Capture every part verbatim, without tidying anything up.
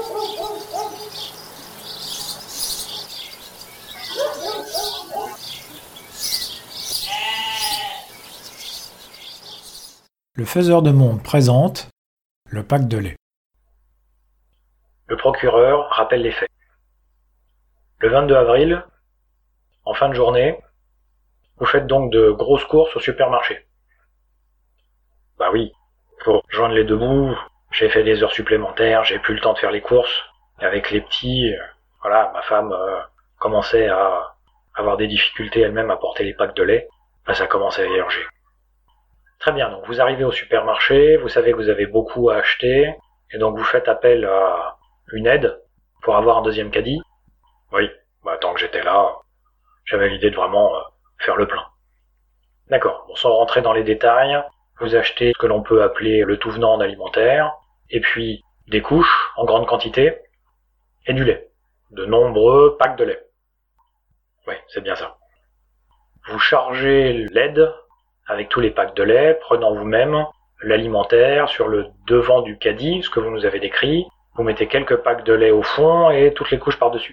Le faiseur de monde présente le pack de lait. Le procureur rappelle les faits. Le vingt-deux avril, en fin de journée, vous faites donc de grosses courses au supermarché. Bah oui, pour joindre les deux bouts, j'ai fait des heures supplémentaires, j'ai plus le temps de faire les courses. Avec les petits, euh, voilà, ma femme euh, commençait à avoir des difficultés elle-même à porter les packs de lait. Bah, ça commençait à émerger. Très bien, donc vous arrivez au supermarché, vous savez que vous avez beaucoup à acheter, et donc vous faites appel à une aide pour avoir un deuxième caddie. Oui, bah tant que j'étais là, j'avais l'idée de vraiment euh, faire le plein. D'accord, bon, sans rentrer dans les détails, vous achetez ce que l'on peut appeler le tout venant en alimentaire, et puis des couches en grande quantité, et du lait. De nombreux packs de lait. Oui, c'est bien ça. Vous chargez l'aide avec tous les packs de lait, prenant vous-même l'alimentaire sur le devant du caddie, ce que vous nous avez décrit. Vous mettez quelques packs de lait au fond et toutes les couches par-dessus.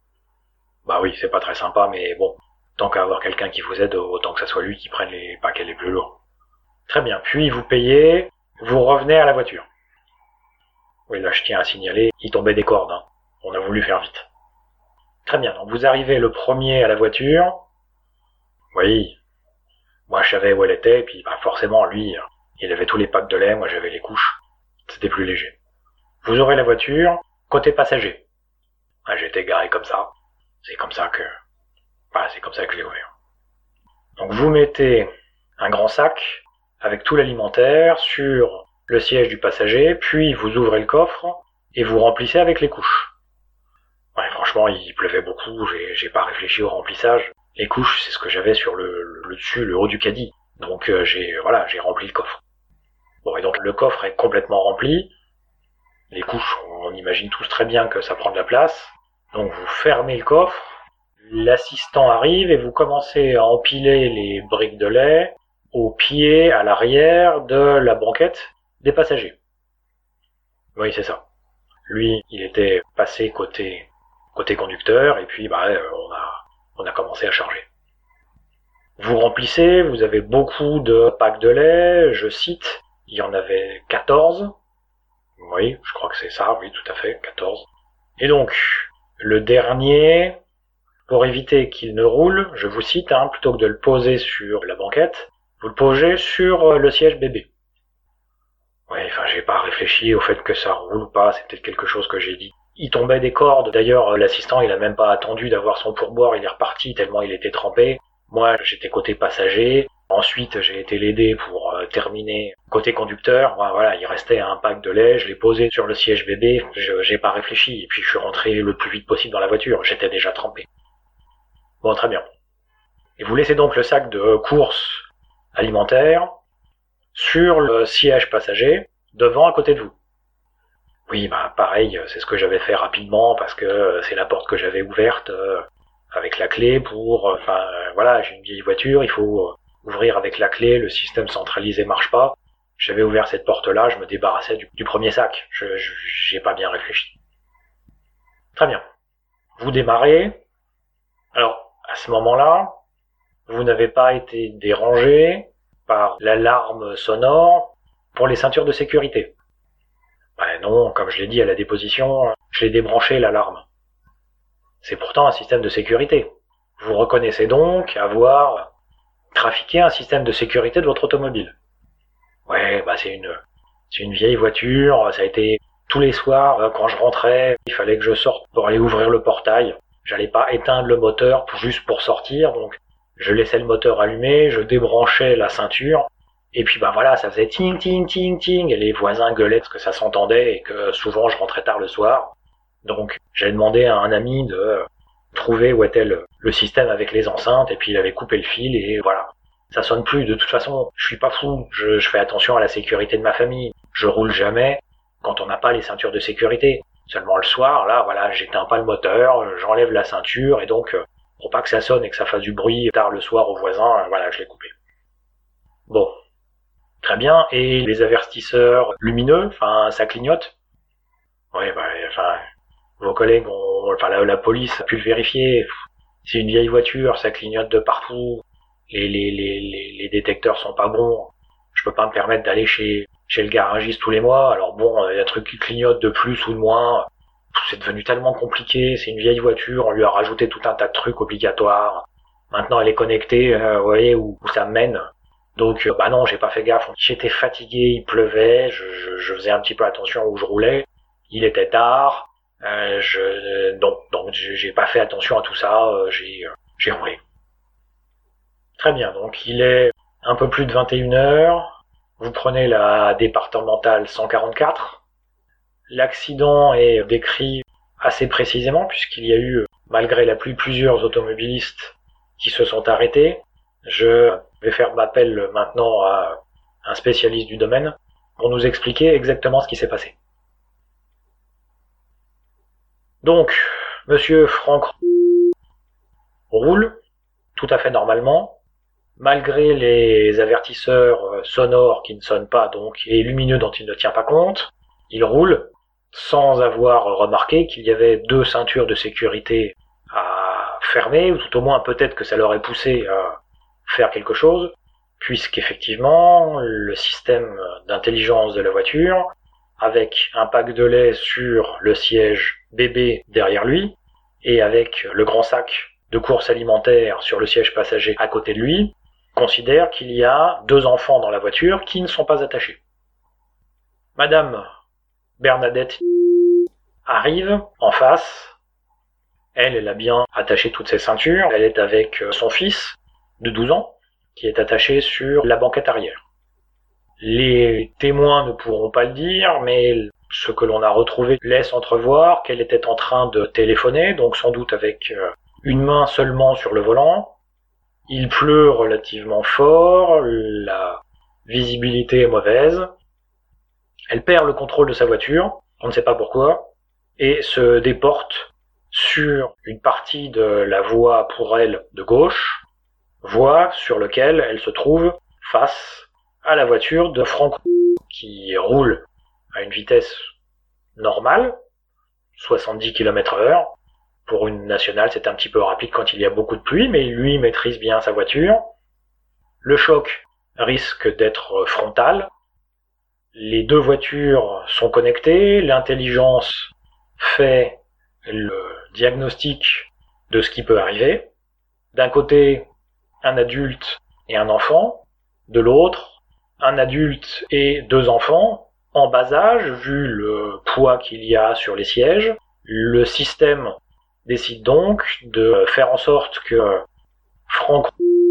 Bah oui, c'est pas très sympa, mais bon, tant qu'à avoir quelqu'un qui vous aide, autant que ça soit lui qui prenne les paquets les plus lourds. Très bien, puis vous payez, vous revenez à la voiture. Oui, là je tiens à signaler, il tombait des cordes, hein. On a voulu faire vite. Très bien, donc vous arrivez le premier à la voiture. Oui, moi je savais où elle était, et puis bah, forcément lui, il avait tous les packs de lait, moi j'avais les couches. C'était plus léger. Vous aurez la voiture, côté passager. Ah, j'étais garé comme ça. C'est comme ça que... Voilà, c'est comme ça que je l'ai ouvert. Donc vous mettez un grand sac avec tout l'alimentaire sur le siège du passager, puis vous ouvrez le coffre et vous remplissez avec les couches. Ouais, franchement, il pleuvait beaucoup, j'ai, j'ai pas réfléchi au remplissage. Les couches, c'est ce que j'avais sur le, le dessus, le haut du caddie. Donc euh, j'ai voilà, j'ai rempli le coffre. Bon, et donc le coffre est complètement rempli. Les couches, on imagine tous très bien que ça prend de la place. Donc vous fermez le coffre, l'assistant arrive et vous commencez à empiler les briques de lait au pied, à l'arrière de la banquette des passagers. Oui, c'est ça. Lui, il était passé côté côté conducteur et puis bah on a on a commencé à charger. Vous remplissez, vous avez beaucoup de packs de lait, je cite, il y en avait quatorze. Oui, je crois que c'est ça, oui, tout à fait, quatorze. Et donc, le dernier, pour éviter qu'il ne roule, je vous cite, hein, plutôt que de le poser sur la banquette, vous le posez sur le siège bébé. Oui, enfin, j'ai pas réfléchi au fait que ça roule ou pas, c'est peut-être quelque chose que j'ai dit. Il tombait des cordes, d'ailleurs, l'assistant, il a même pas attendu d'avoir son pourboire, il est reparti tellement il était trempé. Moi, j'étais côté passager. Ensuite, j'ai été l'aider pour euh, terminer côté conducteur. Moi, voilà, il restait un pack de lait, je l'ai posé sur le siège bébé, je, j'ai pas réfléchi, et puis je suis rentré le plus vite possible dans la voiture, j'étais déjà trempé. Bon, très bien. Et vous laissez donc le sac de courses alimentaires sur le siège passager, devant à côté de vous. Oui, bah pareil, c'est ce que j'avais fait rapidement, parce que c'est la porte que j'avais ouverte euh, avec la clé pour... Enfin, euh, voilà, j'ai une vieille voiture, il faut... Euh, ouvrir avec la clé, le système centralisé marche pas. J'avais ouvert cette porte-là, je me débarrassais du, du premier sac. Je, je, j'ai pas bien réfléchi. Très bien. Vous démarrez. Alors, à ce moment-là, vous n'avez pas été dérangé par l'alarme sonore pour les ceintures de sécurité. Ben non, comme je l'ai dit à la déposition, je l'ai débranché l'alarme. C'est pourtant un système de sécurité. Vous reconnaissez donc avoir trafiquer un système de sécurité de votre automobile. Ouais, bah c'est une, c'est une vieille voiture, ça a été tous les soirs, quand je rentrais, il fallait que je sorte pour aller ouvrir le portail. J'allais pas éteindre le moteur pour, juste pour sortir, donc je laissais le moteur allumé, je débranchais la ceinture, et puis bah voilà, ça faisait ting ting ting ting, et les voisins gueulaient parce que ça s'entendait et que souvent je rentrais tard le soir. Donc j'ai demandé à un ami de trouver où était le, le système avec les enceintes, et puis il avait coupé le fil, et voilà. Ça sonne plus, de toute façon, je suis pas fou, je, je fais attention à la sécurité de ma famille, je roule jamais quand on n'a pas les ceintures de sécurité. Seulement le soir, là, voilà, j'éteins pas le moteur, j'enlève la ceinture, et donc, pour pas que ça sonne et que ça fasse du bruit tard le soir aux voisins, voilà, je l'ai coupé. Bon. Très bien, et les avertisseurs lumineux, enfin, ça clignote? Oui, bah, enfin, vos collègues ont, enfin, la, la police a pu le vérifier. C'est une vieille voiture, ça clignote de partout. Les, les, les, les, les détecteurs sont pas bons. Je peux pas me permettre d'aller chez, chez le garagiste tous les mois. Alors bon, il y a un truc qui clignote de plus ou de moins. C'est devenu tellement compliqué. C'est une vieille voiture, on lui a rajouté tout un tas de trucs obligatoires. Maintenant, elle est connectée, euh, vous voyez où, où ça me mène. Donc, euh, bah non, j'ai pas fait gaffe. J'étais fatigué, il pleuvait, je, je, je faisais un petit peu attention où je roulais. Il était tard, euh, je, donc, donc j'ai pas fait attention à tout ça. Euh, j'ai, euh, j'ai roulé. Très bien. Donc, il est un peu plus de vingt et une heures. Vous prenez la départementale cent quarante-quatre. L'accident est décrit assez précisément puisqu'il y a eu, malgré la pluie, plusieurs automobilistes qui se sont arrêtés. Je vais faire appel maintenant à un spécialiste du domaine pour nous expliquer exactement ce qui s'est passé. Donc, monsieur Franck roule tout à fait normalement, malgré les avertisseurs sonores qui ne sonnent pas donc et lumineux dont il ne tient pas compte. Il roule sans avoir remarqué qu'il y avait deux ceintures de sécurité à fermer, ou tout au moins peut-être que ça l'aurait poussé à faire quelque chose, puisqu'effectivement, le système d'intelligence de la voiture, avec un pack de lait sur le siège bébé derrière lui, et avec le grand sac de courses alimentaires sur le siège passager à côté de lui, considère qu'il y a deux enfants dans la voiture qui ne sont pas attachés. Madame Bernadette arrive en face. Elle, elle a bien attaché toutes ses ceintures. Elle est avec son fils de douze ans qui est attaché sur la banquette arrière. Les témoins ne pourront pas le dire, mais ce que l'on a retrouvé laisse entrevoir qu'elle était en train de téléphoner, donc sans doute avec une main seulement sur le volant. Il pleut relativement fort, la visibilité est mauvaise. Elle perd le contrôle de sa voiture, on ne sait pas pourquoi, et se déporte sur une partie de la voie pour elle de gauche, voie sur laquelle elle se trouve face à la voiture de Franck qui roule à une vitesse normale, soixante-dix kilomètres heure. Pour une nationale, c'est un petit peu rapide quand il y a beaucoup de pluie, mais lui maîtrise bien sa voiture. Le choc risque d'être frontal. Les deux voitures sont connectées, l'intelligence fait le diagnostic de ce qui peut arriver. D'un côté, un adulte et un enfant. De l'autre, un adulte et deux enfants, en bas âge, vu le poids qu'il y a sur les sièges. Le système décide donc de faire en sorte que Franck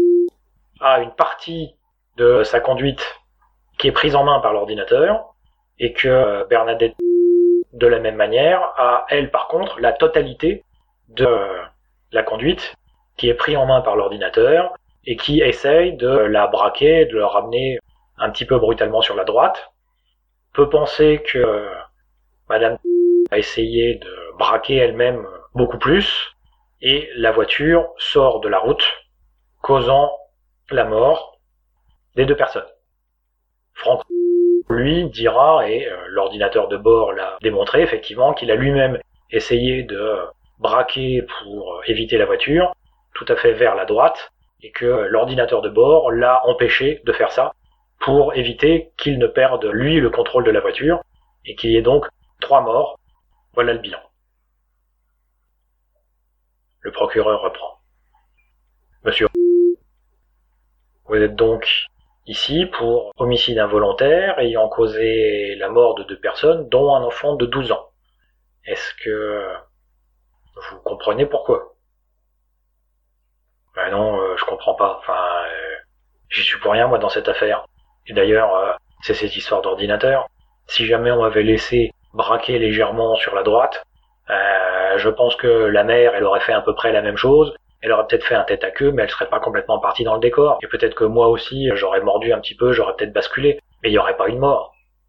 a une partie de sa conduite qui est prise en main par l'ordinateur, et que Bernadette, de la même manière, a, elle, par contre, la totalité de la conduite qui est prise en main par l'ordinateur, et qui essaye de la braquer, de la ramener un petit peu brutalement sur la droite. Peut penser que Madame a essayé de braquer elle-même beaucoup plus, et la voiture sort de la route, causant la mort des deux personnes. Franck, lui, dira, et euh, l'ordinateur de bord l'a démontré, effectivement, qu'il a lui-même essayé de euh, braquer pour euh, éviter la voiture, tout à fait vers la droite, et que euh, l'ordinateur de bord l'a empêché de faire ça, pour éviter qu'il ne perde, lui, le contrôle de la voiture, et qu'il y ait donc trois morts. Voilà le bilan. Le procureur reprend. Monsieur, vous êtes donc ici pour homicide involontaire ayant causé la mort de deux personnes, dont un enfant de douze ans. Est-ce que vous comprenez pourquoi? Ben non, euh, je comprends pas. Enfin, euh, j'y suis pour rien, moi, dans cette affaire. Et d'ailleurs, euh, c'est ces histoires d'ordinateur. Si jamais on m'avait laissé braquer légèrement sur la droite, euh, je pense que la mère, elle aurait fait à peu près la même chose. Elle aurait peut-être fait un tête à queue, mais elle serait pas complètement partie dans le décor. Et peut-être que moi aussi, j'aurais mordu un petit peu, j'aurais peut-être basculé, mais il n'y aurait pas eu de mort.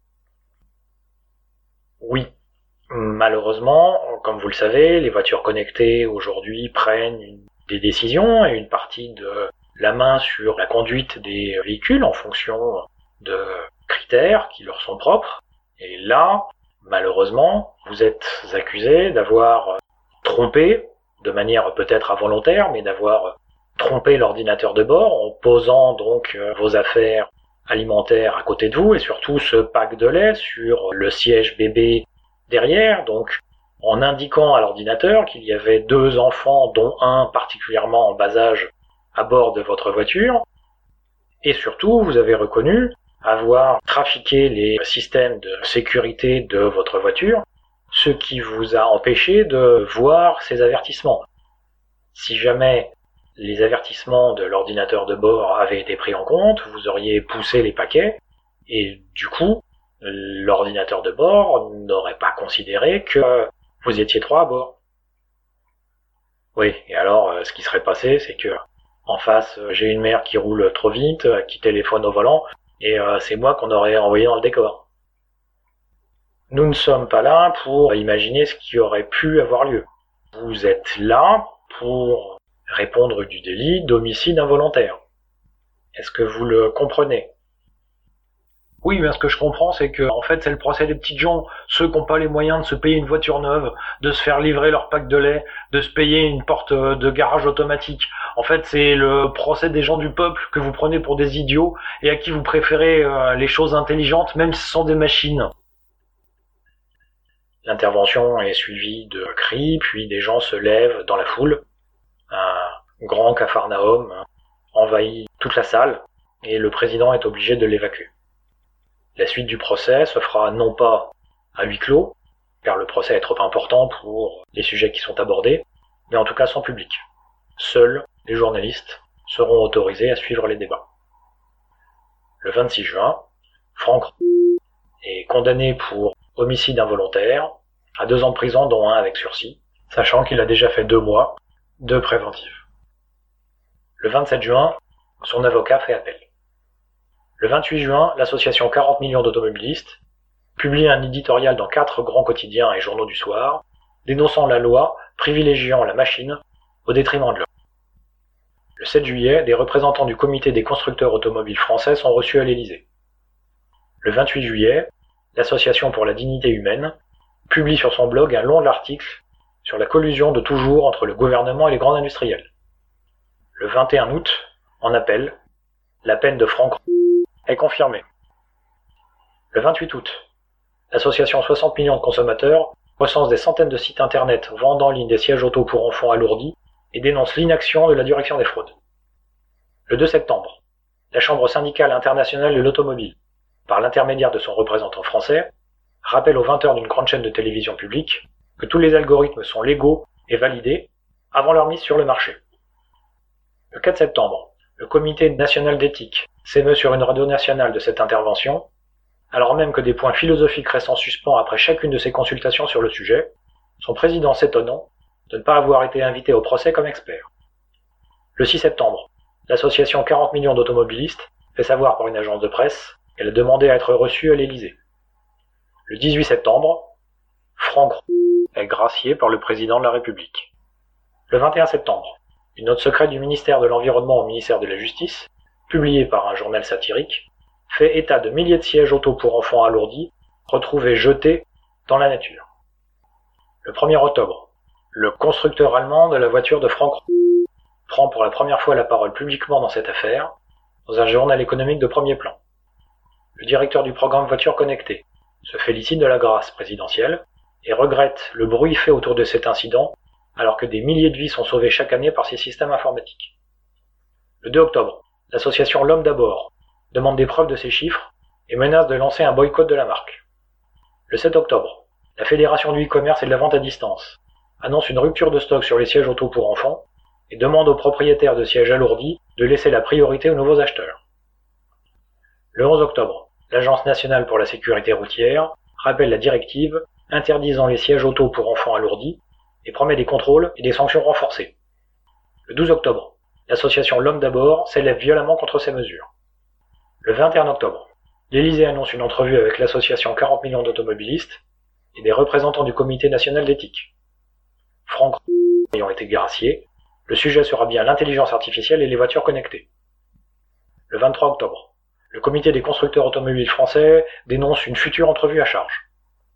Oui, malheureusement, comme vous le savez, les voitures connectées aujourd'hui prennent une, des décisions et une partie de la main sur la conduite des véhicules en fonction de critères qui leur sont propres. Et là, Malheureusement, vous êtes accusé d'avoir trompé, de manière peut-être involontaire, mais d'avoir trompé l'ordinateur de bord en posant donc vos affaires alimentaires à côté de vous et surtout ce pack de lait sur le siège bébé derrière, donc en indiquant à l'ordinateur qu'il y avait deux enfants, dont un particulièrement en bas âge, à bord de votre voiture. Et surtout, vous avez reconnu avoir trafiqué les systèmes de sécurité de votre voiture, ce qui vous a empêché de voir ces avertissements. Si jamais les avertissements de l'ordinateur de bord avaient été pris en compte, vous auriez poussé les paquets, et du coup, l'ordinateur de bord n'aurait pas considéré que vous étiez trois à bord. Oui, et alors, ce qui serait passé, c'est que en face, j'ai une mère qui roule trop vite, qui téléphone au volant, et euh, c'est moi qu'on aurait envoyé dans le décor. Nous ne sommes pas là pour imaginer ce qui aurait pu avoir lieu. Vous êtes là pour répondre du délit d'homicide involontaire. Est-ce que vous le comprenez ? Oui, mais ce que je comprends, c'est que en fait, c'est le procès des petites gens, ceux qui n'ont pas les moyens de se payer une voiture neuve, de se faire livrer leur pack de lait, de se payer une porte de garage automatique. En fait, c'est le procès des gens du peuple que vous prenez pour des idiots et à qui vous préférez euh, les choses intelligentes, même si ce sont des machines. L'intervention est suivie de cris, puis des gens se lèvent dans la foule. Un grand capharnaüm envahit toute la salle et le président est obligé de l'évacuer. La suite du procès se fera non pas à huis clos, car le procès est trop important pour les sujets qui sont abordés, mais en tout cas sans public. Seuls les journalistes seront autorisés à suivre les débats. Le vingt-six juin, Franck est condamné pour homicide involontaire à deux ans de prison, dont un avec sursis, sachant qu'il a déjà fait deux mois de préventif. Le vingt-sept juin, son avocat fait appel. Le vingt-huit juin, l'association quarante millions d'automobilistes publie un éditorial dans quatre grands quotidiens et journaux du soir, dénonçant la loi privilégiant la machine au détriment de l'homme. Le sept juillet, des représentants du comité des constructeurs automobiles français sont reçus à l'Élysée. Le vingt-huit juillet, l'Association pour la dignité humaine publie sur son blog un long article sur la collusion de toujours entre le gouvernement et les grands industriels. Le vingt et un août, en appel, la peine de Franck est confirmée. Le vingt-huit août, l'association soixante millions de consommateurs recense des centaines de sites internet vendant en ligne des sièges auto pour enfants alourdis et dénonce l'inaction de la direction des fraudes. Le deux septembre, la Chambre syndicale internationale de l'automobile, par l'intermédiaire de son représentant français, rappelle aux vingt heures d'une grande chaîne de télévision publique que tous les algorithmes sont légaux et validés avant leur mise sur le marché. Le quatre septembre, le comité national d'éthique s'émeut sur une radio nationale de cette intervention, alors même que des points philosophiques restent en suspens après chacune de ses consultations sur le sujet, son président s'étonnant de ne pas avoir été invité au procès comme expert. Le six septembre, l'association quarante millions d'automobilistes fait savoir par une agence de presse qu'elle a demandé à être reçue à l'Élysée. Le dix-huit septembre, Franck est gracié par le président de la République. Le vingt et un septembre, une note secrète du ministère de l'Environnement au ministère de la Justice, publiée par un journal satirique, fait état de milliers de sièges auto pour enfants alourdis, retrouvés jetés dans la nature. Le premier octobre, le constructeur allemand de la voiture de Franck prend pour la première fois la parole publiquement dans cette affaire, dans un journal économique de premier plan. Le directeur du programme Voiture Connectée se félicite de la grâce présidentielle et regrette le bruit fait autour de cet incident alors que des milliers de vies sont sauvées chaque année par ces systèmes informatiques. Le deux octobre, l'association L'Homme d'abord demande des preuves de ces chiffres et menace de lancer un boycott de la marque. Le sept octobre, la Fédération du e-commerce et de la vente à distance annonce une rupture de stock sur les sièges auto pour enfants et demande aux propriétaires de sièges alourdis de laisser la priorité aux nouveaux acheteurs. Le onze octobre, l'Agence nationale pour la sécurité routière rappelle la directive interdisant les sièges auto pour enfants alourdis et promet des contrôles et des sanctions renforcées. Le douze octobre, l'association L'Homme d'abord s'élève violemment contre ces mesures. Le vingt et un octobre, l'Élysée annonce une entrevue avec l'association quarante millions d'automobilistes et des représentants du comité national d'éthique. Franck ayant été gracié, le sujet sera bien l'intelligence artificielle et les voitures connectées. Le vingt-trois octobre, le comité des constructeurs automobiles français dénonce une future entrevue à charge.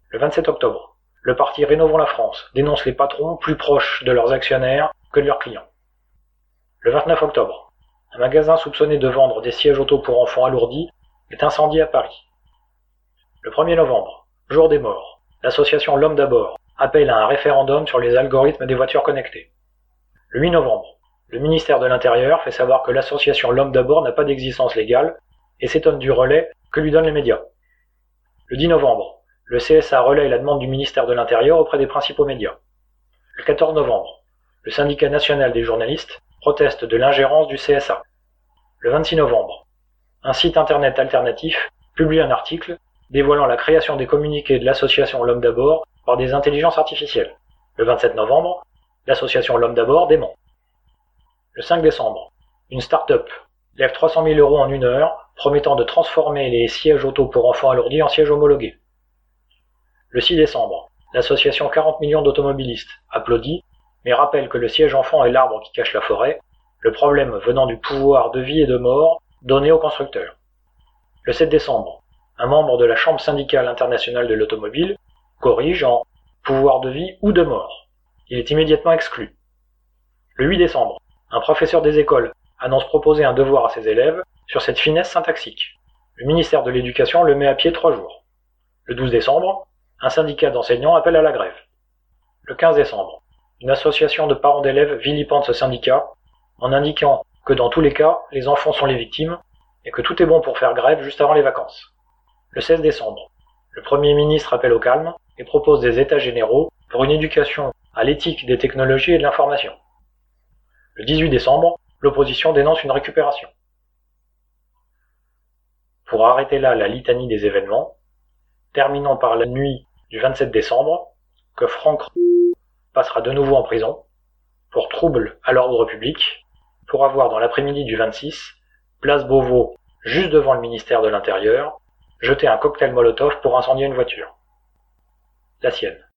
Le vingt-sept octobre, le parti Rénovons la France dénonce les patrons plus proches de leurs actionnaires que de leurs clients. Le vingt-neuf octobre, un magasin soupçonné de vendre des sièges auto pour enfants alourdis est incendié à Paris. Le premier novembre, jour des morts, l'association L'Homme d'abord appelle à un référendum sur les algorithmes des voitures connectées. Le huit novembre, le ministère de l'Intérieur fait savoir que l'association L'Homme d'abord n'a pas d'existence légale et s'étonne du relais que lui donnent les médias. Le dix novembre, le C S A relaie la demande du ministère de l'Intérieur auprès des principaux médias. Le quatorze novembre, le syndicat national des journalistes proteste de l'ingérence du C S A. Le vingt-six novembre, un site internet alternatif publie un article dévoilant la création des communiqués de l'association L'Homme d'abord par des intelligences artificielles. Le vingt-sept novembre, l'association L'Homme d'abord dément. Le cinq décembre, une start-up lève trois cent mille euros en une heure, promettant de transformer les sièges auto pour enfants alourdis en sièges homologués. Le six décembre, l'association quarante millions d'automobilistes applaudit, mais rappelle que le siège enfant est l'arbre qui cache la forêt, le problème venant du pouvoir de vie et de mort donné aux constructeurs. Le sept décembre, un membre de la Chambre syndicale internationale de l'automobile corrige en pouvoir de vie ou de mort. Il est immédiatement exclu. Le huit décembre, un professeur des écoles annonce proposer un devoir à ses élèves sur cette finesse syntaxique. Le ministère de l'Éducation le met à pied trois jours. Le douze décembre, un syndicat d'enseignants appelle à la grève. Le quinze décembre, une association de parents d'élèves vilipende ce syndicat en indiquant que dans tous les cas, les enfants sont les victimes et que tout est bon pour faire grève juste avant les vacances. Le seize décembre, le Premier ministre appelle au calme et propose des états généraux pour une éducation à l'éthique des technologies et de l'information. Le dix-huit décembre, l'opposition dénonce une récupération. Pour arrêter là la litanie des événements, terminons par la nuit du vingt-sept décembre, que Franck passera de nouveau en prison pour trouble à l'ordre public, pour avoir dans l'après-midi du vingt-six, place Beauvau, juste devant le ministère de l'Intérieur, jeté un cocktail Molotov pour incendier une voiture. La sienne.